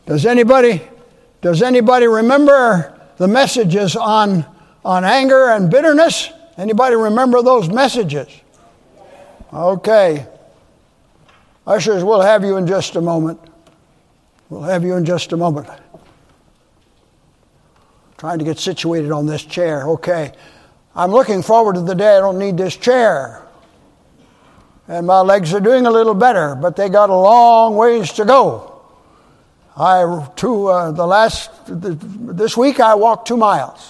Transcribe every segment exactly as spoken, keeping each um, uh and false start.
Does anybody, does anybody remember the messages on, on anger and bitterness? Anybody remember those messages? Okay. Ushers, we'll have you in just a moment. We'll have you in just a moment. Trying to get situated on this chair. Okay. I'm looking forward to the day I don't need this chair. And my legs are doing a little better, but they got a long ways to go. I to uh, the last this week I walked two miles.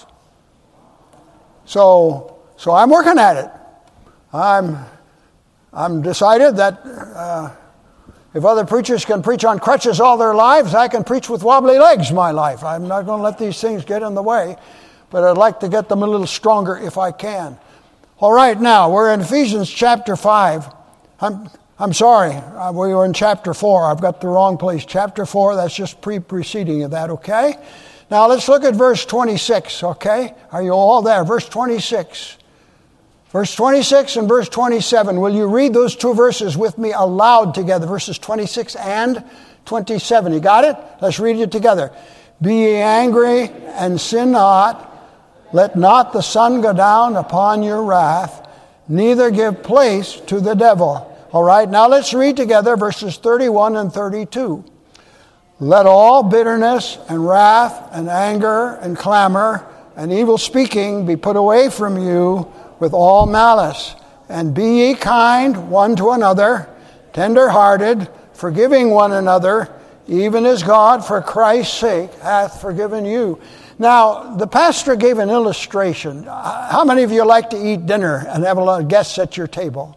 So so I'm working at it. I'm I'm decided that uh, if other preachers can preach on crutches all their lives, I can preach with wobbly legs my life. I'm not going to let these things get in the way, but I'd like to get them a little stronger if I can. All right, now we're in Ephesians chapter five. I'm I'm sorry, uh, we were in chapter four. I've got the wrong place. Chapter four, that's just pre-preceding of that, okay? Now let's look at verse twenty-six, okay? Are you all there? Verse twenty-six. Verse twenty-six and verse twenty-seven. Will you read those two verses with me aloud together? Verses twenty-six and twenty-seven. You got it? Let's read it together. Be ye angry and sin not. Let not the sun go down upon your wrath. Neither give place to the devil. All right, now let's read together verses thirty-one and thirty-two. Let all bitterness and wrath and anger and clamor and evil speaking be put away from you with all malice. And be ye kind one to another, tender-hearted, forgiving one another, even as God for Christ's sake hath forgiven you. Now, the pastor gave an illustration. How many of you like to eat dinner and have a lot of guests at your table?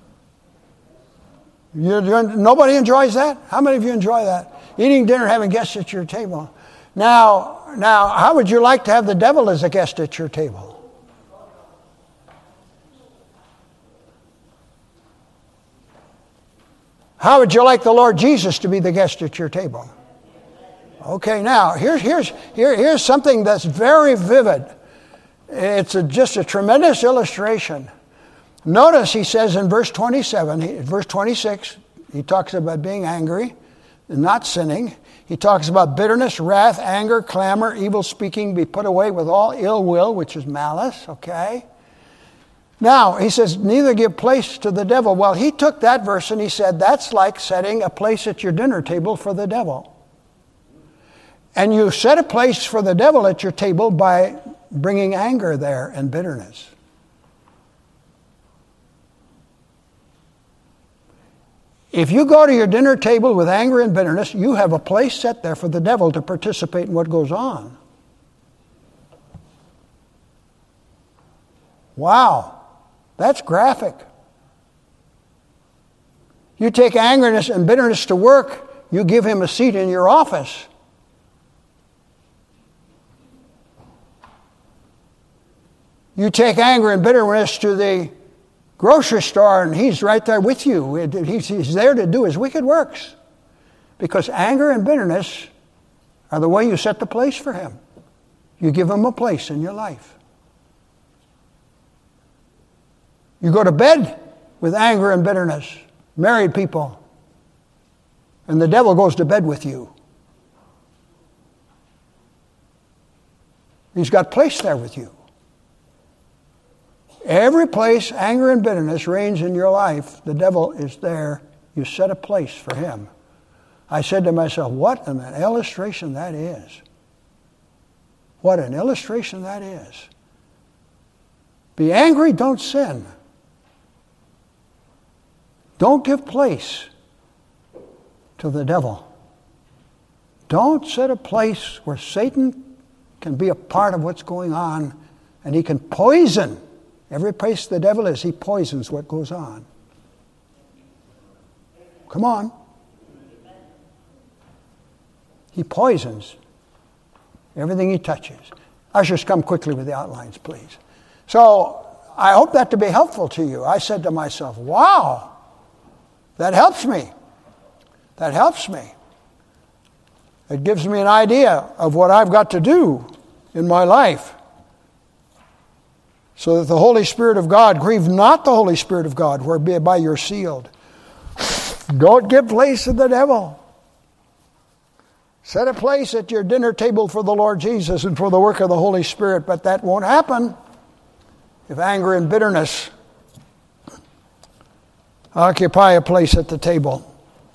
You, nobody enjoys that? How many of you enjoy that? Eating dinner, having guests at your table. Now, now, how would you like to have the devil as a guest at your table? How would you like the Lord Jesus to be the guest at your table? Okay, now, here's, here's, here, here's something that's very vivid. It's a, just a tremendous illustration. Notice he says in verse twenty-seven, verse twenty-six, he talks about being angry and not sinning. He talks about bitterness, wrath, anger, clamor, evil speaking be put away with all ill will, which is malice, okay? Now, he says, neither give place to the devil. Well, he took that verse and he said, that's like setting a place at your dinner table for the devil. And you set a place for the devil at your table by bringing anger there and bitterness. If you go to your dinner table with anger and bitterness, you have a place set there for the devil to participate in what goes on. Wow, that's graphic. You take angerness and bitterness to work, you give him a seat in your office. You take anger and bitterness to the grocery store, and he's right there with you. He's, he's there to do his wicked works. Because anger and bitterness are the way you set the place for him. You give him a place in your life. You go to bed with anger and bitterness. Married people. And the devil goes to bed with you. He's got place there with you. Every place anger and bitterness reigns in your life, the devil is there. You set a place for him. I said to myself, what an illustration that is. What an illustration that is. Be angry, don't sin. Don't give place to the devil. Don't set a place where Satan can be a part of what's going on, and he can poison. Every place the devil is, he poisons what goes on. Come on. He poisons everything he touches. Ushers, come quickly with the outlines, please. So, I hope that to be helpful to you. I said to myself, wow, that helps me. That helps me. It gives me an idea of what I've got to do in my life. So that the Holy Spirit of God, grieve not the Holy Spirit of God, whereby you're sealed. Don't give place to the devil. Set a place at your dinner table for the Lord Jesus and for the work of the Holy Spirit, but that won't happen if anger and bitterness occupy a place at the table.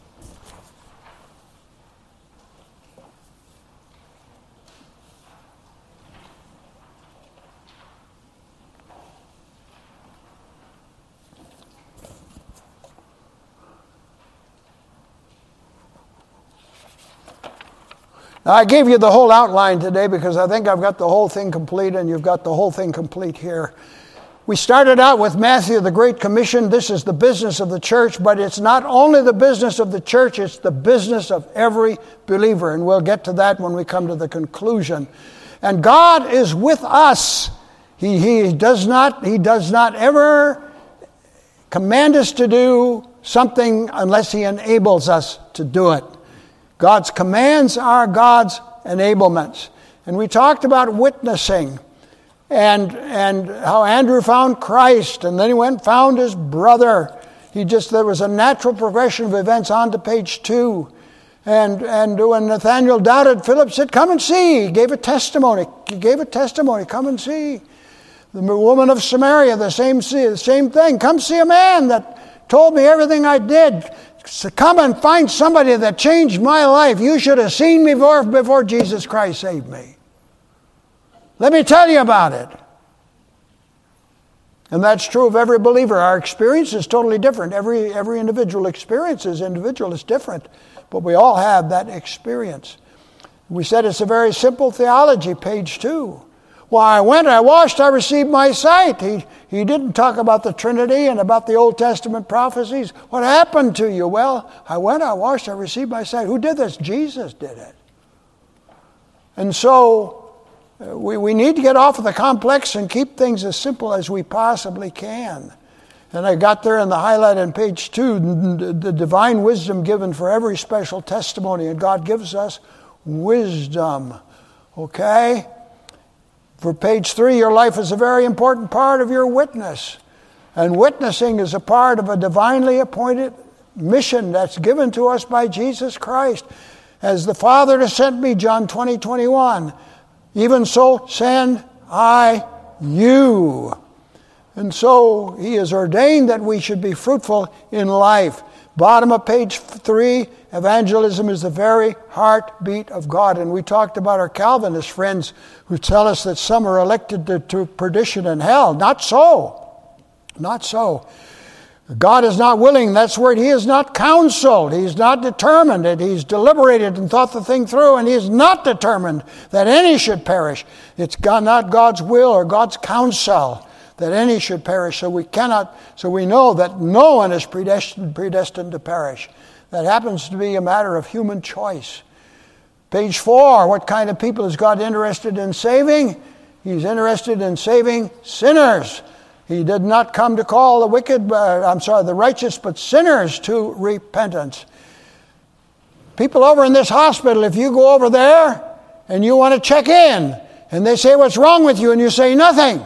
Now, I gave you the whole outline today because I think I've got the whole thing complete, and you've got the whole thing complete here. We started out with Matthew, the Great Commission. This is the business of the church, but it's not only the business of the church, it's the business of every believer, and we'll get to that when we come to the conclusion. And God is with us. He, he, does not, he does not ever command us to do something unless He enables us to do it. God's commands are God's enablements. And we talked about witnessing and and how Andrew found Christ, and then he went and found his brother. He just, there was a natural progression of events on to page two. And, and when Nathanael doubted, Philip said, come and see. He gave a testimony. He gave a testimony. Come and see. The woman of Samaria, the same, the same thing. Come see a man that told me everything I did. So come and find somebody that changed my life. You should have seen me before, before Jesus Christ saved me. Let me tell you about it. And that's true of every believer. Our experience is totally different. Every, every individual experience is individual, is different. But we all have that experience. We said it's a very simple theology, page two. Well, I went, I washed, I received my sight. He, he didn't talk about the Trinity and about the Old Testament prophecies. What happened to you? Well, I went, I washed, I received my sight. Who did this? Jesus did it. And so uh, we, we need to get off of the complex and keep things as simple as we possibly can. And I got there in the highlight on page two, the, the divine wisdom given for every special testimony. And God gives us wisdom. Okay? For page three, your life is a very important part of your witness. And witnessing is a part of a divinely appointed mission that's given to us by Jesus Christ. As the Father has sent me, John twenty, twenty-one, even so send I you. And so He has ordained that we should be fruitful in life. Bottom of page three, evangelism is the very heartbeat of God. And we talked about our Calvinist friends who tell us that some are elected to, to perdition and hell. Not so. Not so. God is not willing. That's where He is not counseled. He's not determined it. He's deliberated and thought the thing through, and He is not determined that any should perish. It's God, not God's will or God's counsel that any should perish. So we cannot, so we know that no one is predestined, predestined to perish. That happens to be a matter of human choice. Page four, what kind of people is God interested in saving? He's interested in saving sinners. He did not come to call the wicked, uh, I'm sorry, the righteous, but sinners to repentance. People over in this hospital, if you go over there and you want to check in, and they say, what's wrong with you? And you say, nothing.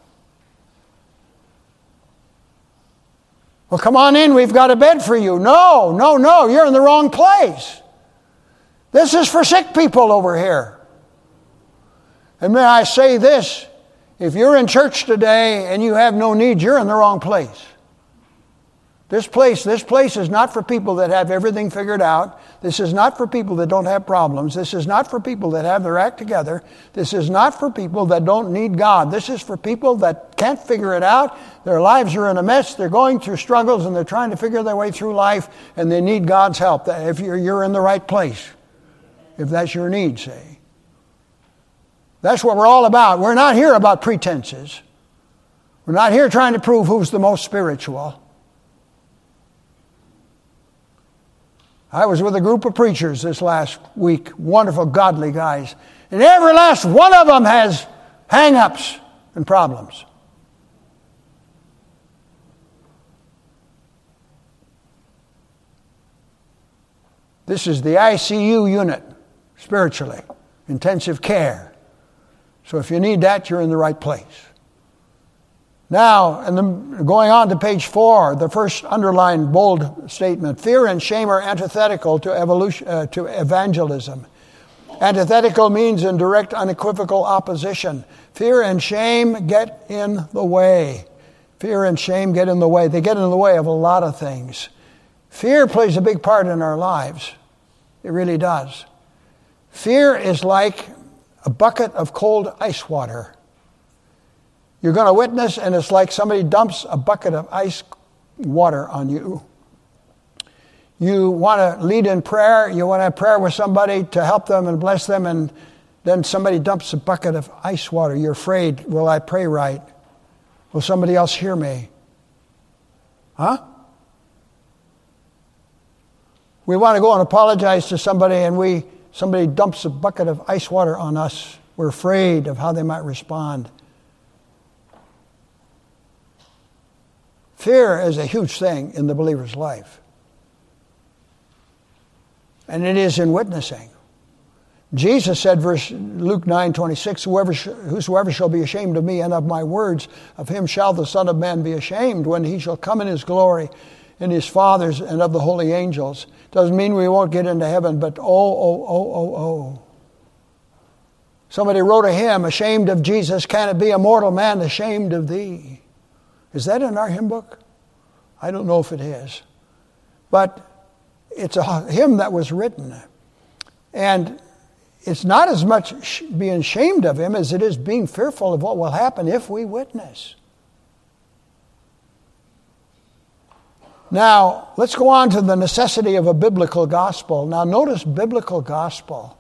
Well, come on in, we've got a bed for you. No, no, no, you're in the wrong place. This is for sick people over here. And may I say this, if you're in church today and you have no need, you're in the wrong place. This place, this place is not for people that have everything figured out. This is not for people that don't have problems. This is not for people that have their act together. This is not for people that don't need God. This is for people that can't figure it out. Their lives are in a mess. They're going through struggles and they're trying to figure their way through life, and they need God's help. If you're, you're in the right place, if that's your need, say. That's what we're all about. We're not here about pretenses. We're not here trying to prove who's the most spiritual. I was with a group of preachers this last week, wonderful, godly guys. And every last one of them has hang-ups and problems. This is the I C U unit, spiritually, intensive care. So if you need that, you're in the right place. Now, and then going on to page four, the first underlined bold statement, fear and shame are antithetical to evolution, uh, to evangelism. Antithetical means in direct, unequivocal opposition. Fear and shame get in the way. Fear and shame get in the way. They get in the way of a lot of things. Fear plays a big part in our lives. It really does. Fear is like a bucket of cold ice water. You're going to witness, and it's like somebody dumps a bucket of ice water on you. You want to lead in prayer. You want to have prayer with somebody to help them and bless them, and then somebody dumps a bucket of ice water. You're afraid, will I pray right? Will somebody else hear me? Huh? We want to go and apologize to somebody, and we somebody dumps a bucket of ice water on us. We're afraid of how they might respond. Fear is a huge thing in the believer's life. And it is in witnessing. Jesus said, verse Luke nine twenty-six, Whoever sh- whosoever shall be ashamed of me and of my words, of him shall the Son of Man be ashamed when he shall come in his glory, in his Father's and of the holy angels. Doesn't mean we won't get into heaven, but oh, oh, oh, oh, oh. Somebody wrote a hymn, ashamed of Jesus, can it be a mortal man ashamed of thee? Is that in our hymn book? I don't know if it is. But it's a hymn that was written. And it's not as much being ashamed of him as it is being fearful of what will happen if we witness. Now, let's go on to the necessity of a biblical gospel. Now, notice biblical gospel.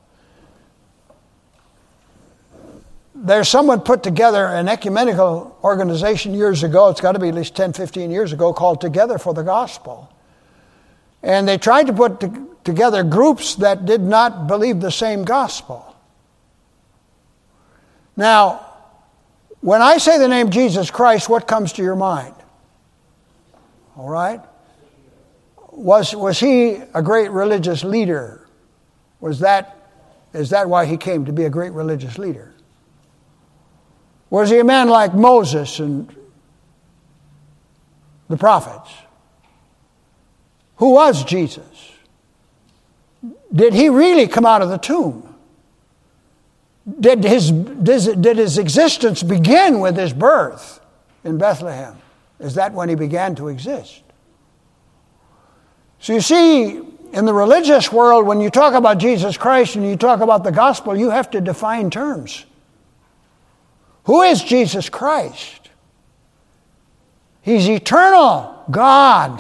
There's someone put together an ecumenical organization years ago, it's got to be at least ten, fifteen years ago, called Together for the Gospel. And they tried to put to, together groups that did not believe the same gospel. Now, when I say the name Jesus Christ, what comes to your mind? All right? Was, was he a great religious leader? Was that, is that why he came, to be a great religious leader? Was he a man like Moses and the prophets? Who was Jesus? Did he really come out of the tomb? Did his, did his existence begin with his birth in Bethlehem? Is that when he began to exist? So you see, in the religious world, when you talk about Jesus Christ and you talk about the gospel, you have to define terms. Who is Jesus Christ? He's eternal God.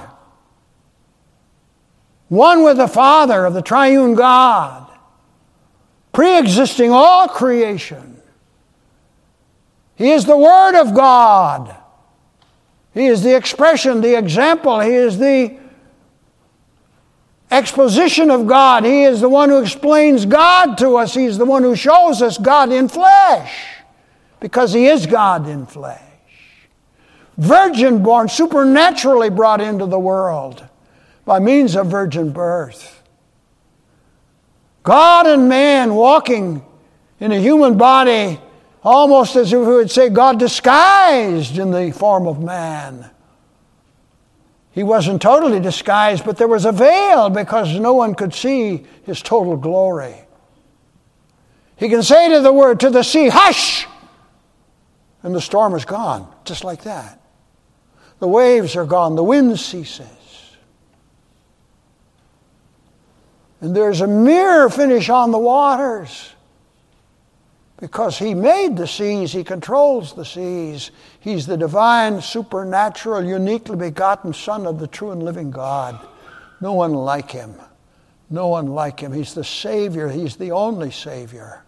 One with the Father of the triune God. Pre-existing all creation. He is the Word of God. He is the expression, the example. He is the exposition of God. He is the one who explains God to us. He's the one who shows us God in flesh. Because he is God in flesh. Virgin born, supernaturally brought into the world by means of virgin birth. God and man walking in a human body, almost as if we would say God disguised in the form of man. He wasn't totally disguised, but there was a veil because no one could see his total glory. He can say to the word, to the sea, hush! And the storm is gone, just like that. The waves are gone, the wind ceases. And there's a mirror finish on the waters. Because he made the seas, he controls the seas. He's the divine, supernatural, uniquely begotten Son of the true and living God. No one like him. No one like him. He's the Savior. He's the only Savior.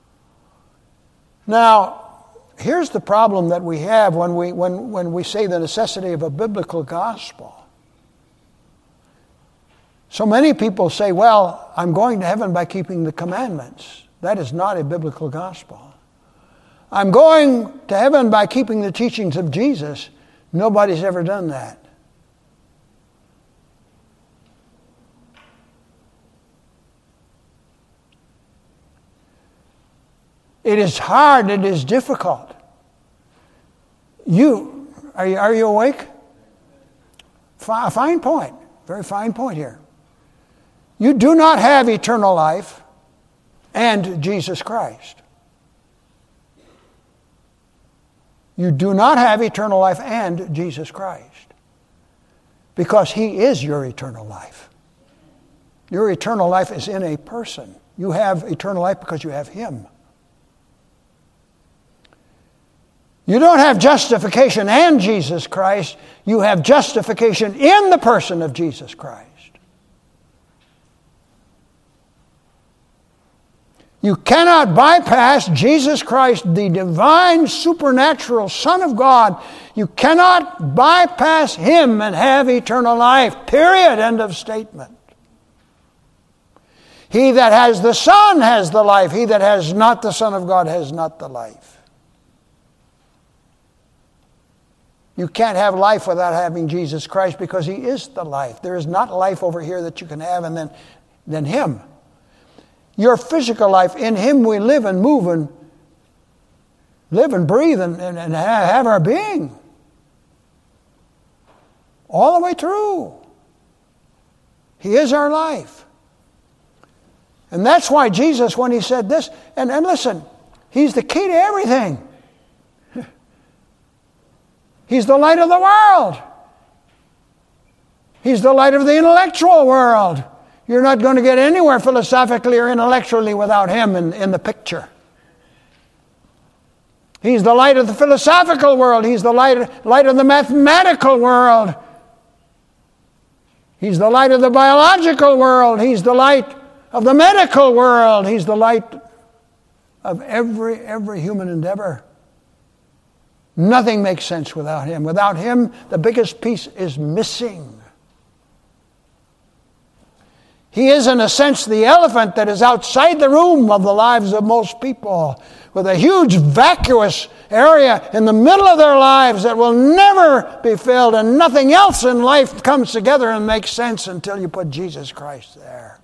Now, here's the problem that we have when we, when, when we say the necessity of a biblical gospel. So many people say, well, I'm going to heaven by keeping the commandments. That is not a biblical gospel. I'm going to heaven by keeping the teachings of Jesus. Nobody's ever done that. It is hard, it is difficult. You, are you, are you awake? A fine point, very fine point here. You do not have eternal life and Jesus Christ. You do not have eternal life and Jesus Christ, because He is your eternal life. Your eternal life is in a person. You have eternal life because you have Him. You don't have justification and Jesus Christ. You have justification in the person of Jesus Christ. You cannot bypass Jesus Christ, the divine, supernatural Son of God. You cannot bypass Him and have eternal life. Period. End of statement. He that has the Son has the life. He that has not the Son of God has not the life. You can't have life without having Jesus Christ, because He is the life. There is not life over here that you can have and then, then Him. Your physical life, in Him we live and move and live and breathe and, and, and have our being. All the way through. He is our life. And that's why Jesus, when He said this, and, and listen, He's the key to everything. He's the light of the world. He's the light of the intellectual world. You're not going to get anywhere philosophically or intellectually without Him in, in the picture. He's the light of the philosophical world. He's the light, light of the mathematical world. He's the light of the biological world. He's the light of the medical world. He's the light of every, every human endeavor. Nothing makes sense without Him. Without Him, the biggest piece is missing. He is, in a sense, the elephant that is outside the room of the lives of most people, with a huge vacuous area in the middle of their lives that will never be filled, and nothing else in life comes together and makes sense until you put Jesus Christ there.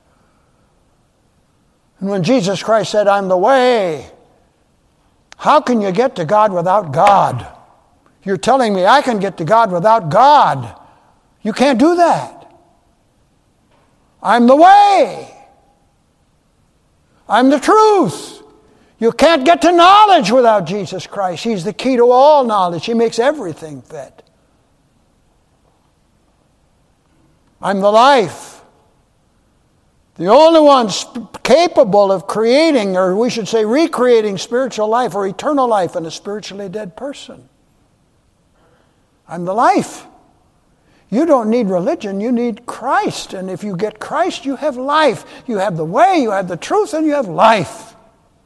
And when Jesus Christ said, "I'm the way," how can you get to God without God? You're telling me I can get to God without God. You can't do that. I'm the way. I'm the truth. You can't get to knowledge without Jesus Christ. He's the key to all knowledge. He makes everything fit. I'm the life. The only one capable of creating, or we should say recreating, spiritual life or eternal life in a spiritually dead person. I'm the life. You don't need religion, you need Christ. And if you get Christ, you have life. You have the way, you have the truth, and you have life.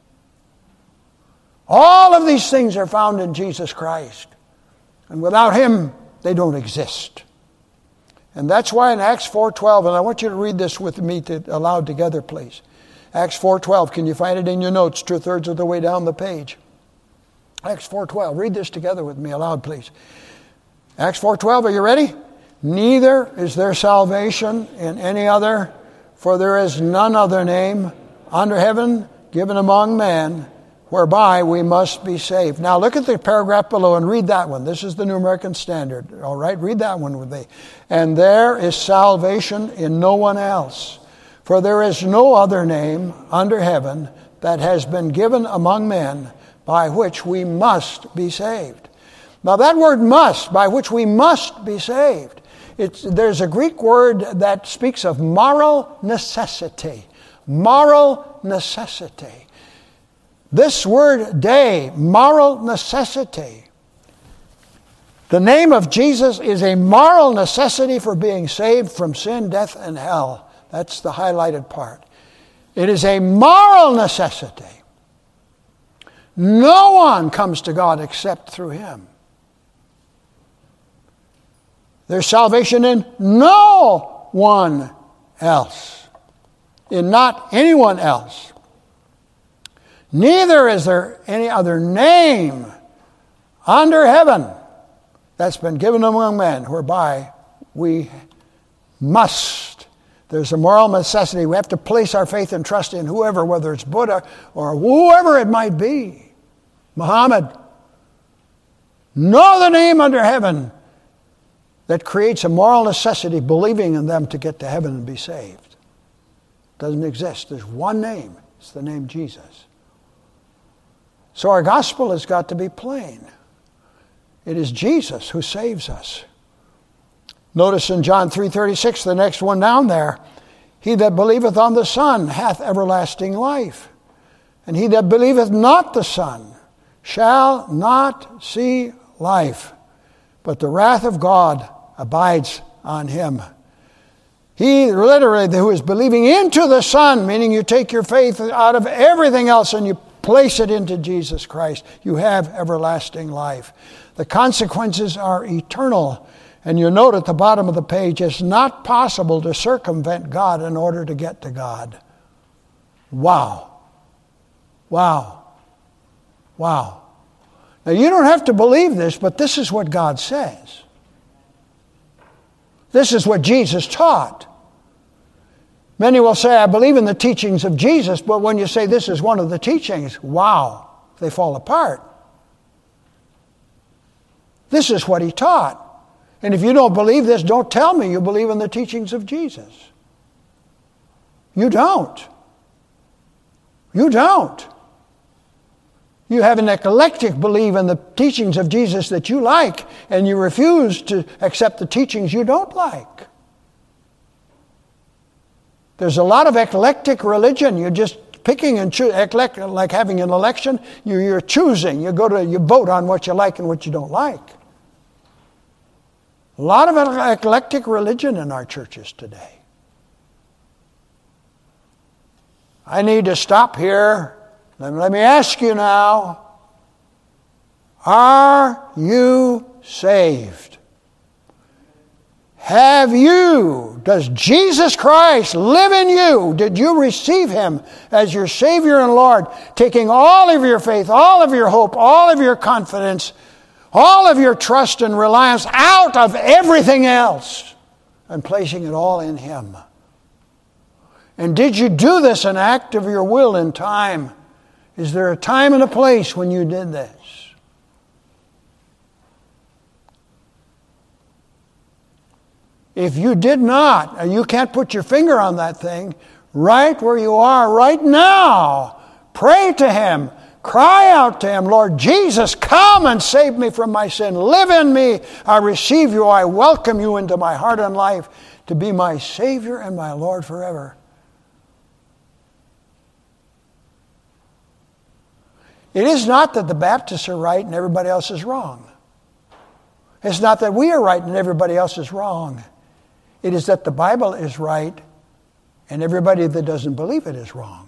All of these things are found in Jesus Christ. And without Him, they don't exist. And that's why in Acts four twelve, and I want you to read this with me to, aloud together, please. Acts four twelve, can you find it in your notes, two-thirds of the way down the page? Acts four twelve, read this together with me aloud, please. Acts four twelve, are you ready? Neither is there salvation in any other, for there is none other name under heaven given among men whereby we must be saved. Now look at the paragraph below and read that one. This is the New American Standard. All right, read that one with me. And there is salvation in no one else, for there is no other name under heaven that has been given among men by which we must be saved. Now that word must, by which we must be saved, it's, there's a Greek word that speaks of moral necessity. Moral necessity. This word day, moral necessity. The name of Jesus is a moral necessity for being saved from sin, death, and hell. That's the highlighted part. It is a moral necessity. No one comes to God except through Him. There's salvation in no one else. In not anyone else. Neither is there any other name under heaven that's been given among men whereby we must. There's a moral necessity. We have to place our faith and trust in whoever, whether it's Buddha or whoever it might be. Muhammad. No other name under heaven that creates a moral necessity, believing in them to get to heaven and be saved. Doesn't exist. There's one name. It's the name Jesus. So our gospel has got to be plain. It is Jesus who saves us. Notice in John three thirty-six, the next one down there, he that believeth on the Son hath everlasting life, and he that believeth not the Son shall not see life, but the wrath of God abides on him. He literally who is believing into the Son, meaning you take your faith out of everything else and you place it into Jesus Christ, you have everlasting life. The consequences are eternal. And you note at the bottom of the page, it's not possible to circumvent God in order to get to God. Wow. Wow. Wow. Now you don't have to believe this, but this is what God says. This is what Jesus taught. Many will say, I believe in the teachings of Jesus, but when you say this is one of the teachings, wow, they fall apart. This is what he taught. And if you don't believe this, don't tell me you believe in the teachings of Jesus. You don't. You don't. You have an eclectic belief in the teachings of Jesus that you like, and you refuse to accept the teachings you don't like. There's a lot of eclectic religion. You're just picking and choosing, eclectic, like having an election. You're choosing. You go to, you vote on what you like and what you don't like. A lot of eclectic religion in our churches today. I need to stop here. Let me ask you now, are you saved? Have you, does Jesus Christ live in you? Did you receive him as your Savior and Lord, taking all of your faith, all of your hope, all of your confidence, all of your trust and reliance out of everything else and placing it all in him? And did you do this an act of your will in time? Is there a time and a place when you did this? If you did not, and you can't put your finger on that thing, right where you are right now, pray to him. Cry out to him, Lord Jesus, come and save me from my sin. Live in me. I receive you. I welcome you into my heart and life to be my Savior and my Lord forever. It is not that the Baptists are right and everybody else is wrong. It's not that we are right and everybody else is wrong. It is that the Bible is right and everybody that doesn't believe it is wrong.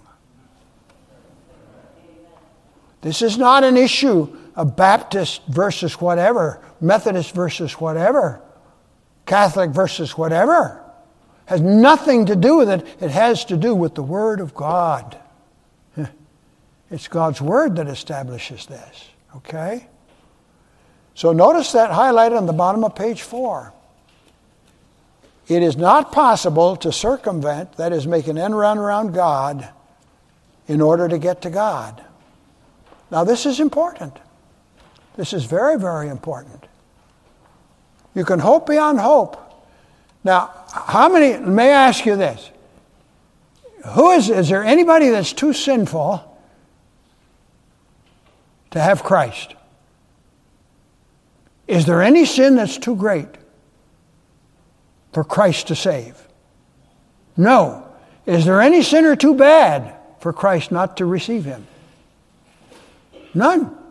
This is not an issue of Baptist versus whatever, Methodist versus whatever, Catholic versus whatever. It has nothing to do with it. It has to do with the Word of God. It's God's Word that establishes this, okay? So notice that highlighted on the bottom of page four. It is not possible to circumvent, that is, make an end run around God in order to get to God. Now this is important. This is very, very important. You can hope beyond hope. Now, how many, may I ask you this? Who is, is there anybody that's too sinful to have Christ? Is there any sin that's too great for Christ to save? No. Is there any sinner too bad for Christ not to receive him? None.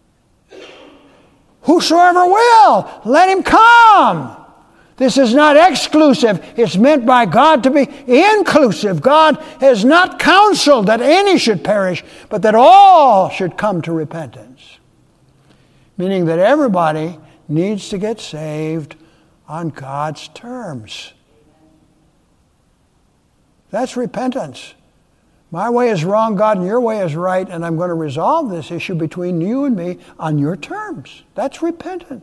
Whosoever will, let him come. This is not exclusive. It's meant by God to be inclusive. God has not counseled that any should perish, but that all should come to repentance. Meaning that everybody needs to get saved on God's terms. That's repentance. My way is wrong, God, and your way is right, and I'm going to resolve this issue between you and me on your terms. That's repentance.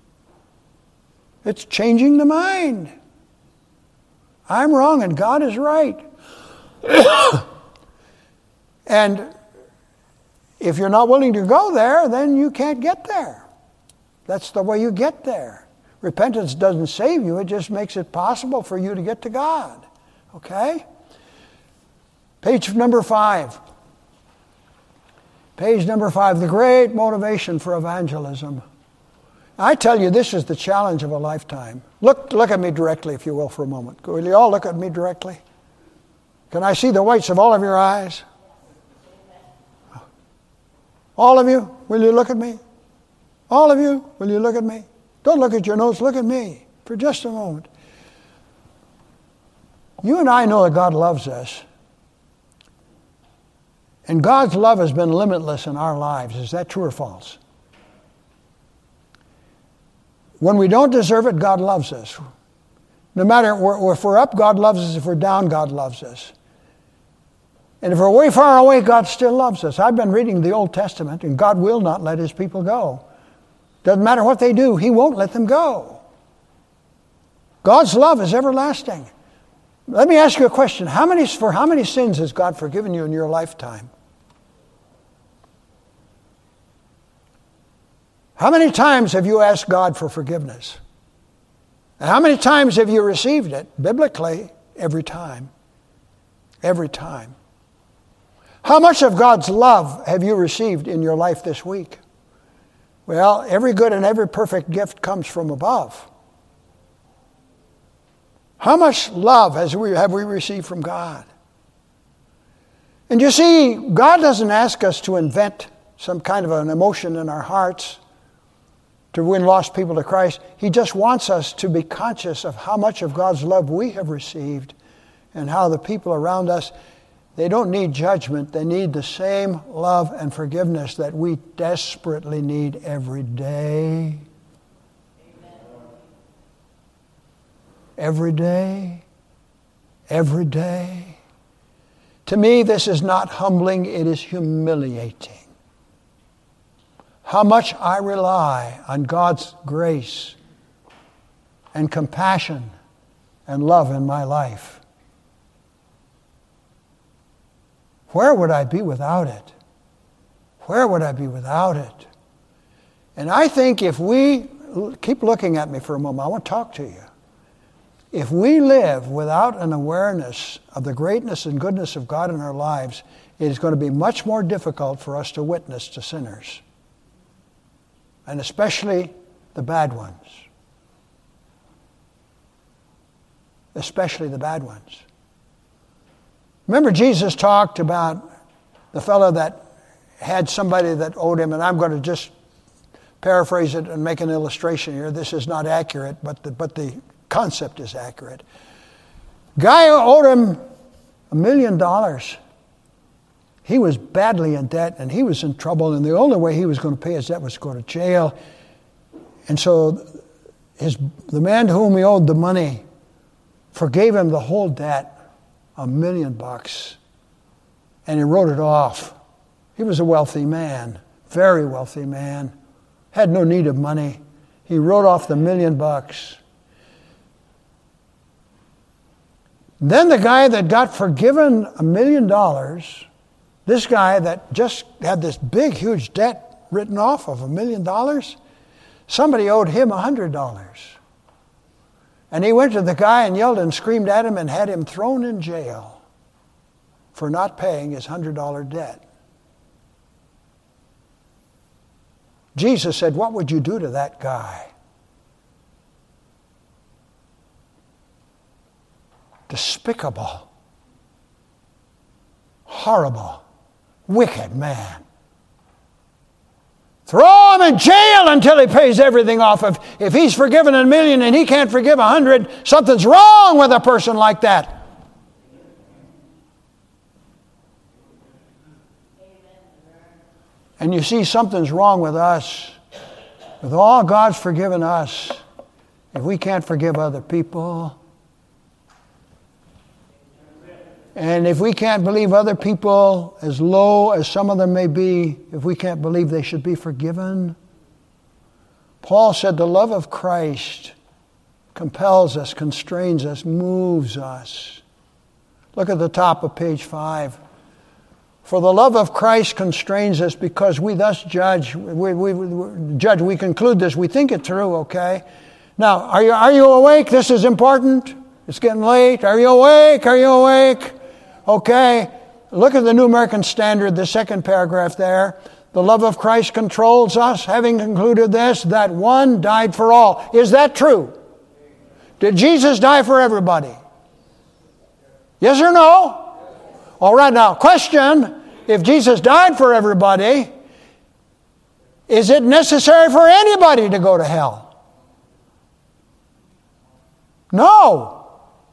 It's changing the mind. I'm wrong and God is right. And if you're not willing to go there, then you can't get there. That's the way you get there. Repentance doesn't save you. It just makes it possible for you to get to God. Okay? Page number five. Page number five, the great motivation for evangelism. I tell you, this is the challenge of a lifetime. Look, look at me directly, if you will, for a moment. Will you all look at me directly? Can I see the whites of all of your eyes? All of you, will you look at me? All of you, will you look at me? Don't look at your notes, look at me for just a moment. You and I know that God loves us. And God's love has been limitless in our lives. Is that true or false? When we don't deserve it, God loves us. No matter if we're up, God loves us. If we're down, God loves us. And if we're way far away, God still loves us. I've been reading the Old Testament, and God will not let His people go. Doesn't matter what they do, He won't let them go. God's love is everlasting. Let me ask you a question. How many, for how many sins has God forgiven you in your lifetime? How many times have you asked God for forgiveness? And how many times have you received it? Biblically, every time. Every time. How much of God's love have you received in your life this week? Well, every good and every perfect gift comes from above. How much love has we, have we received from God? And you see, God doesn't ask us to invent some kind of an emotion in our hearts to win lost people to Christ. He just wants us to be conscious of how much of God's love we have received and how the people around us, they don't need judgment. They need the same love and forgiveness that we desperately need every day. Every day, every day. To me, this is not humbling, it is humiliating. How much I rely on God's grace and compassion and love in my life. Where would I be without it? Where would I be without it? And I think if we, keep looking at me for a moment, I want to talk to you. If we live without an awareness of the greatness and goodness of God in our lives, it is going to be much more difficult for us to witness to sinners. And especially the bad ones. Especially the bad ones. Remember, Jesus talked about the fellow that had somebody that owed him, and I'm going to just paraphrase it and make an illustration here. This is not accurate, but the, but the concept is accurate. Guy owed him a million dollars. He was badly in debt, and he was in trouble, and the only way he was going to pay his debt was to go to jail. And so his, the man to whom he owed the money forgave him the whole debt, a million bucks, and he wrote it off. He was a wealthy man, very wealthy man, had no need of money. He wrote off the million bucks. Then the guy that got forgiven a million dollars, this guy that just had this big, huge debt written off of a million dollars, somebody owed him a hundred dollars. And he went to the guy and yelled and screamed at him and had him thrown in jail for not paying his hundred dollar debt. Jesus said, "What would you do to that guy?" Despicable, horrible, wicked man. Throw him in jail until he pays everything off. If, if he's forgiven a million and he can't forgive a hundred, something's wrong with a person like that. And you see, something's wrong with us. With all God's forgiven us, if we can't forgive other people, and if we can't believe other people, as low as some of them may be, if we can't believe they should be forgiven, Paul said the love of Christ compels us, constrains us, moves us. Look at the top of page five. For the love of Christ constrains us because we thus judge, we, we, we judge, we conclude this, we think it through, okay? Now, are you, are you awake? This is important. It's getting late. Are you awake? Are you awake? Okay. Look at the New American Standard, the second paragraph there. The love of Christ controls us, having concluded this, that one died for all. Is that true? Did Jesus die for everybody? Yes or no? All right, now, question. If Jesus died for everybody, is it necessary for anybody to go to hell? No.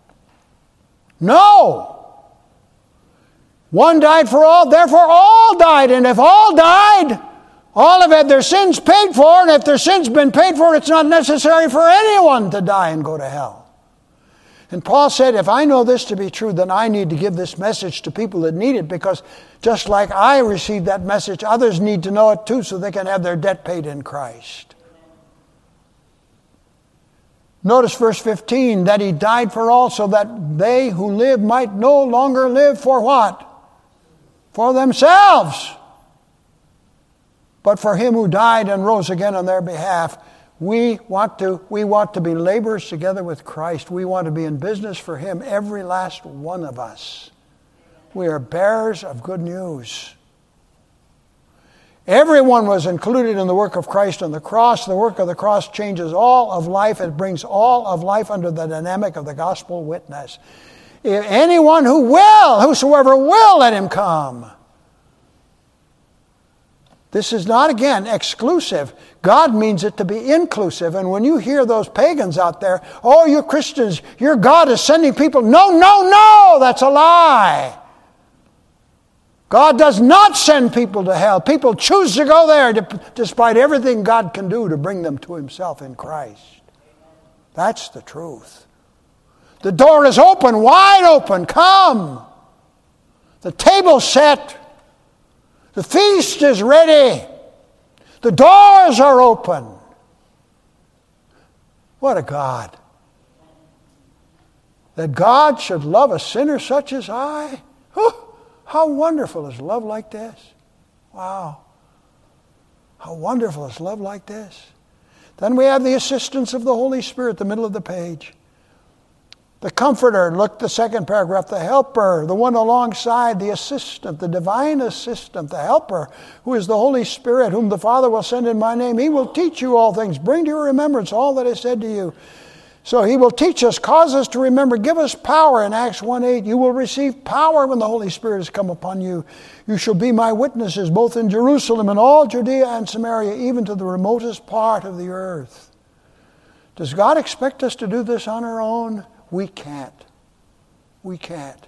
No. One died for all, therefore all died. And if all died, all have had their sins paid for. And if their sins have been paid for, it's not necessary for anyone to die and go to hell. And Paul said, if I know this to be true, then I need to give this message to people that need it, because just like I received that message, others need to know it too so they can have their debt paid in Christ. Notice verse fifteen, that he died for all so that they who live might no longer live for what? For themselves, but for him who died and rose again on their behalf. We want to, we want to be laborers together with Christ. We want to be in business for him, every last one of us. We are bearers of good news. Everyone was included in the work of Christ on the cross. The work of the cross changes all of life. It brings all of life under the dynamic of the gospel witness. If anyone who will, whosoever will, let him come. This is not, again, exclusive. God means it to be inclusive. And when you hear those pagans out there, oh, you Christians, your God is sending people. No, no, no, that's a lie. God does not send people to hell. People choose to go there despite everything God can do to bring them to himself in Christ. That's the truth. The door is open, wide open. Come. The table's set. The feast is ready. The doors are open. What a God. That God should love a sinner such as I. Oh, how wonderful is love like this. Wow. How wonderful is love like this. Then we have the assistance of the Holy Spirit, the middle of the page. The Comforter, look the second paragraph, the Helper, the one alongside, the Assistant, the Divine Assistant, the Helper, who is the Holy Spirit, whom the Father will send in my name. He will teach you all things, bring to your remembrance all that I said to you. So he will teach us, cause us to remember, give us power in Acts one eight. You will receive power when the Holy Spirit has come upon you. You shall be my witnesses, both in Jerusalem and all Judea and Samaria, even to the remotest part of the earth. Does God expect us to do this on our own? We can't. We can't.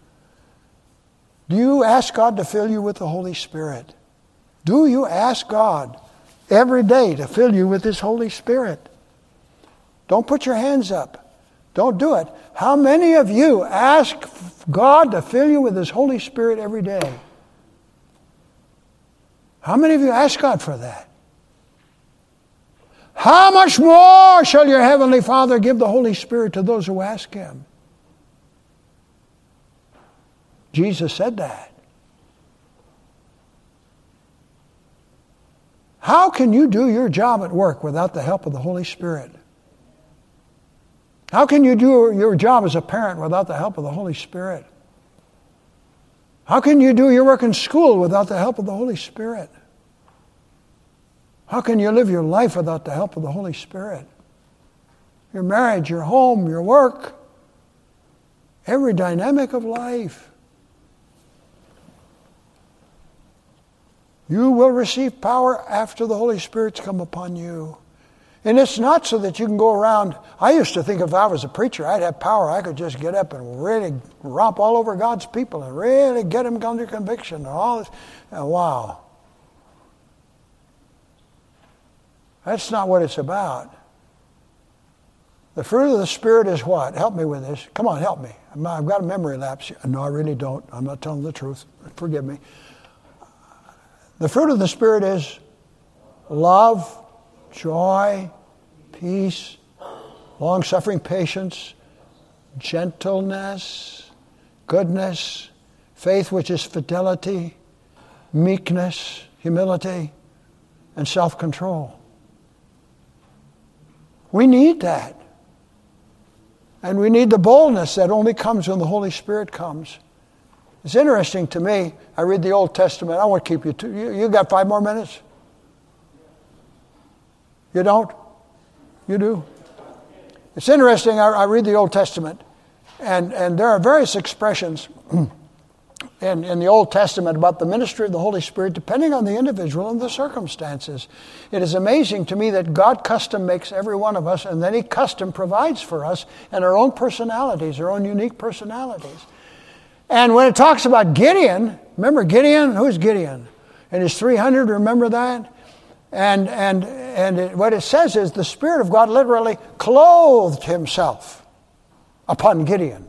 Do you ask God to fill you with the Holy Spirit? Do you ask God every day to fill you with His Holy Spirit? Don't put your hands up. Don't do it. How many of you ask God to fill you with His Holy Spirit every day? How many of you ask God for that? How much more shall your Heavenly Father give the Holy Spirit to those who ask Him? Jesus said that. How can you do your job at work without the help of the Holy Spirit? How can you do your job as a parent without the help of the Holy Spirit? How can you do your work in school without the help of the Holy Spirit? How can you live your life without the help of the Holy Spirit? Your marriage, your home, your work, every dynamic of life. You will receive power after the Holy Spirit's come upon you. And it's not so that you can go around. I used to think if I was a preacher, I'd have power. I could just get up and really romp all over God's people and really get them under conviction and all this. And wow. That's not what it's about. The fruit of the Spirit is what? Help me with this. Come on, help me. I've got a memory lapse. No, I really don't. I'm not telling the truth. Forgive me. The fruit of the Spirit is love, joy, peace, long-suffering patience, gentleness, goodness, faith, which is fidelity, meekness, humility, and self-control. We need that. And we need the boldness that only comes when the Holy Spirit comes. It's interesting to me. I read the Old Testament. I won't keep you too. You, you got five more minutes? You don't? You do? It's interesting. I, I read the Old Testament, and, and there are various expressions in, in the Old Testament about the ministry of the Holy Spirit depending on the individual and the circumstances. It is amazing to me that God custom makes every one of us, and then He custom provides for us and our own personalities, our own unique personalities. And when it talks about Gideon, remember Gideon? Who's Gideon? And his three hundred, remember that? And and and it, what it says is the Spirit of God literally clothed Himself upon Gideon.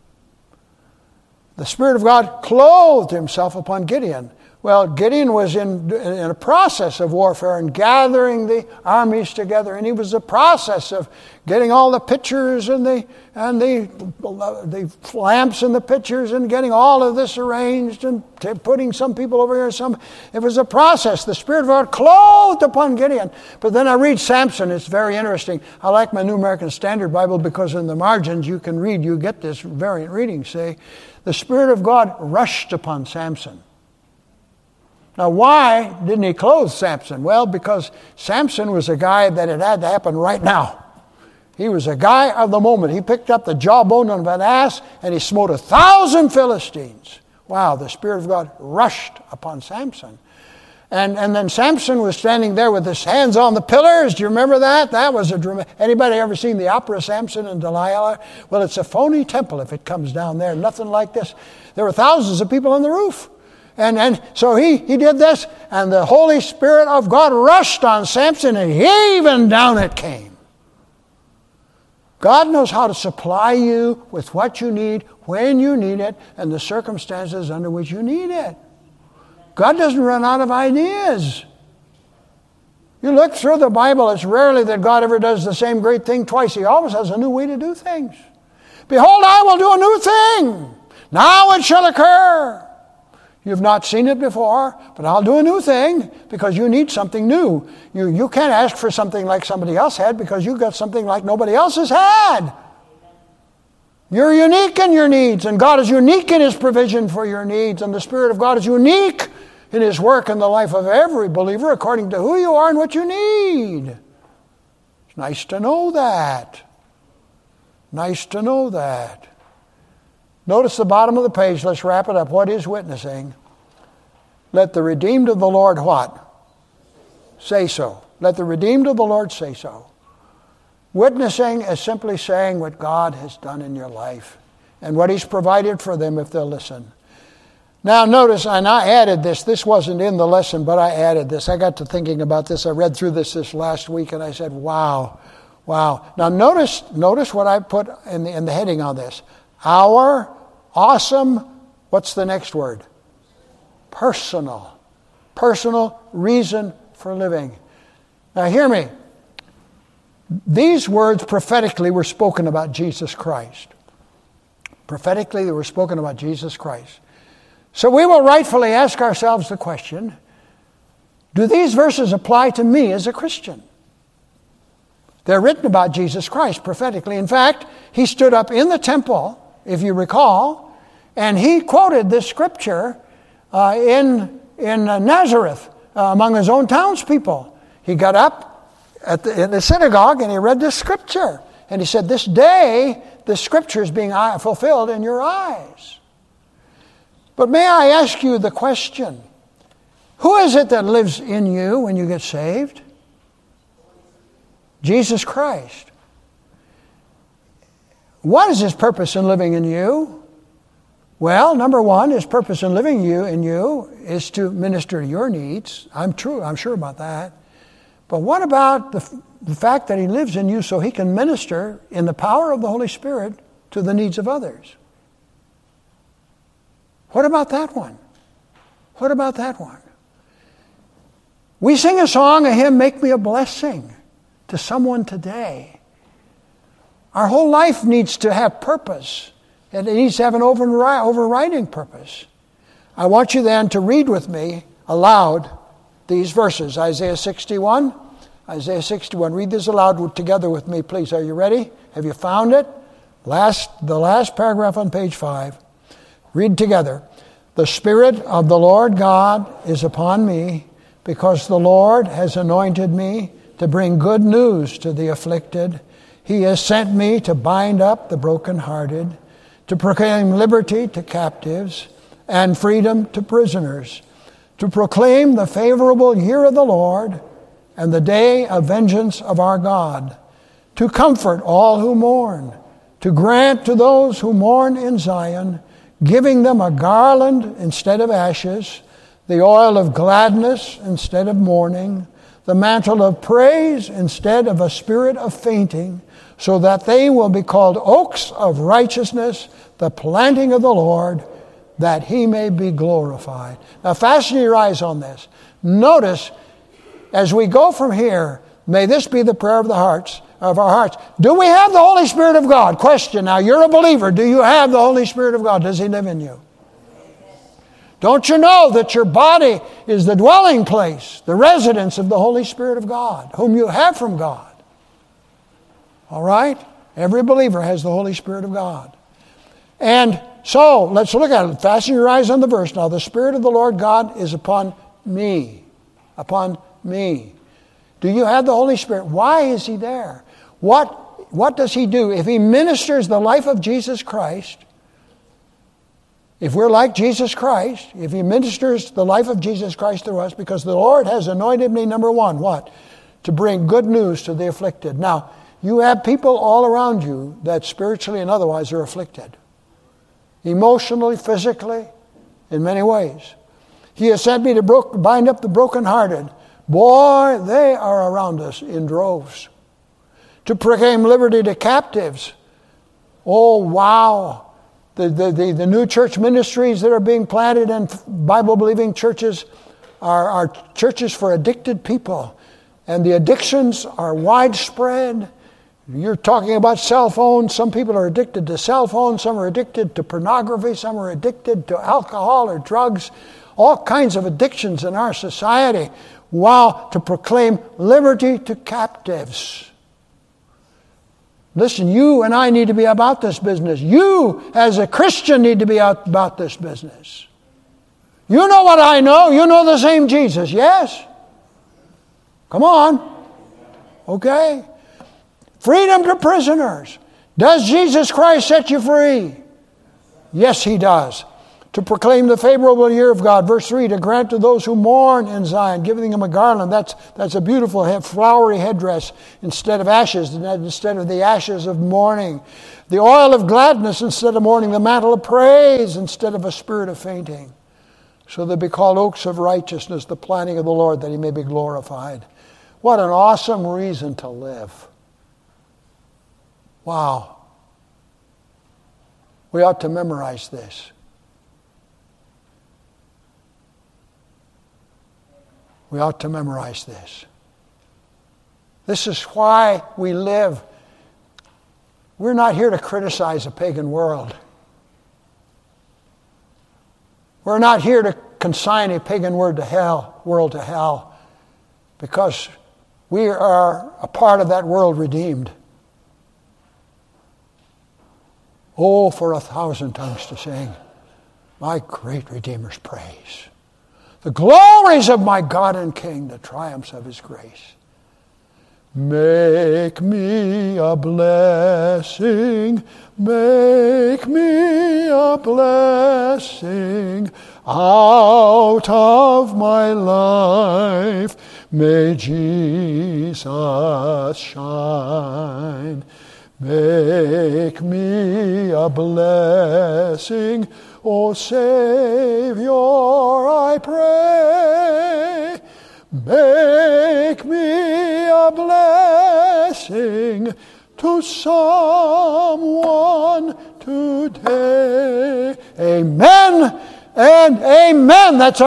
The Spirit of God clothed Himself upon Gideon. Well, Gideon was in, in a process of warfare and gathering the armies together, and he was in the process of getting all the pitchers and the and the the lamps and the pitchers and getting all of this arranged and t- putting some people over here. Some it was a process. The Spirit of God clothed upon Gideon. But then I read Samson. It's very interesting. I like my New American Standard Bible because in the margins you can read. You get this variant reading. Say, the Spirit of God rushed upon Samson. Now, why didn't He clothe Samson? Well, because Samson was a guy that it had to happen right now. He was a guy of the moment. He picked up the jawbone of an ass and he smote a thousand Philistines. Wow, the Spirit of God rushed upon Samson. And, and then Samson was standing there with his hands on the pillars. Do you remember that? That was a dramatic. Anybody ever seen the opera Samson and Delilah? Well, it's a phony temple if it comes down there. Nothing like this. There were thousands of people on the roof. And, and so he, he did this, and the Holy Spirit of God rushed on Samson, and even down it came. God knows how to supply you with what you need, when you need it, and the circumstances under which you need it. God doesn't run out of ideas. You look through the Bible, it's rarely that God ever does the same great thing twice. He always has a new way to do things. Behold, I will do a new thing. Now it shall occur. You've not seen it before, but I'll do a new thing because you need something new. You, you can't ask for something like somebody else had because you've got something like nobody else has had. You're unique in your needs, and God is unique in His provision for your needs, and the Spirit of God is unique in His work in the life of every believer according to who you are and what you need. It's nice to know that. Nice to know that. Notice the bottom of the page. Let's wrap it up. What is witnessing? Let the redeemed of the Lord what? Say so. Let the redeemed of the Lord say so. Witnessing is simply saying what God has done in your life and what He's provided for them if they'll listen. Now notice, and I added this. This wasn't in the lesson, but I added this. I got to thinking about this. I read through this this last week, and I said, wow, wow. Now notice, notice what I put in the, in the heading on this. Our awesome, what's the next word? Personal. Personal reason for living. Now hear me. These words prophetically were spoken about Jesus Christ. Prophetically they were spoken about Jesus Christ. So we will rightfully ask ourselves the question, do these verses apply to me as a Christian? They're written about Jesus Christ prophetically. In fact, He stood up in the temple, if you recall, and He quoted this scripture uh, in, in uh, Nazareth uh, among His own townspeople. He got up at the, in the synagogue and He read this scripture. And He said, this day, the scripture is being fulfilled in your eyes. But may I ask you the question, who is it that lives in you when you get saved? Jesus Christ. What is His purpose in living in you? Well, number one, His purpose in living you in you is to minister to your needs. I'm true. I'm sure about that. But what about the, the fact that He lives in you so He can minister in the power of the Holy Spirit to the needs of others? What about that one? What about that one? We sing a song, a hymn, Make Me a Blessing to someone today. Our whole life needs to have purpose. It needs to have an overriding purpose. I want you then to read with me aloud these verses. Isaiah sixty-one. Isaiah sixty-one. Read this aloud together with me, please. Are you ready? Have you found it? Last, the last paragraph on page five. Read together. The Spirit of the Lord God is upon me, because the Lord has anointed me to bring good news to the afflicted. He has sent me to bind up the brokenhearted, to proclaim liberty to captives and freedom to prisoners, to proclaim the favorable year of the Lord and the day of vengeance of our God, to comfort all who mourn, to grant to those who mourn in Zion, giving them a garland instead of ashes, the oil of gladness instead of mourning, the mantle of praise instead of a spirit of fainting, so that they will be called oaks of righteousness, the planting of the Lord, that He may be glorified. Now fasten your eyes on this. Notice, as we go from here, may this be the prayer of the hearts, of our hearts. Do we have the Holy Spirit of God? Question. Now, you're a believer. Do you have the Holy Spirit of God? Does He live in you? Don't you know that your body is the dwelling place, the residence of the Holy Spirit of God, whom you have from God? All right? Every believer has the Holy Spirit of God. And so, let's look at it. Fasten your eyes on the verse. Now, the Spirit of the Lord God is upon me. Upon me. Do you have the Holy Spirit? Why is He there? What, what does He do? If He ministers the life of Jesus Christ, if we're like Jesus Christ, if He ministers the life of Jesus Christ through us, because the Lord has anointed me, number one, what? To bring good news to the afflicted. Now, you have people all around you that spiritually and otherwise are afflicted. Emotionally, physically, in many ways. He has sent me to bro- bind up the brokenhearted. Boy, they are around us in droves. To proclaim liberty to captives. Oh, wow. The, the, the, the new church ministries that are being planted in Bible-believing churches are, are churches for addicted people. And the addictions are widespread. You're talking about cell phones. Some people are addicted to cell phones. Some are addicted to pornography. Some are addicted to alcohol or drugs. All kinds of addictions in our society. Wow, to proclaim liberty to captives. Listen, you and I need to be about this business. You, as a Christian, need to be out about this business. You know what I know. You know the same Jesus, yes? Come on. Okay. Freedom to prisoners. Does Jesus Christ set you free? Yes, He does. To proclaim the favorable year of God. Verse three, to grant to those who mourn in Zion, giving them a garland. That's, that's a beautiful flowery headdress instead of ashes, instead of the ashes of mourning. The oil of gladness instead of mourning. The mantle of praise instead of a spirit of fainting. So they be called oaks of righteousness, the planting of the Lord, that He may be glorified. What an awesome reason to live. Wow. We ought to memorize this. We ought to memorize this. This is why we live. We're not here to criticize a pagan world. We're not here to consign a pagan word to hell, world to hell, because we are a part of that world redeemed. Oh, for a thousand tongues to sing my great Redeemer's praise. The glories of my God and King, the triumphs of His grace. Make me a blessing, make me a blessing out of my life. May Jesus shine. Make me a blessing, O Savior, I pray. Make me a blessing to someone today. Amen and amen. That's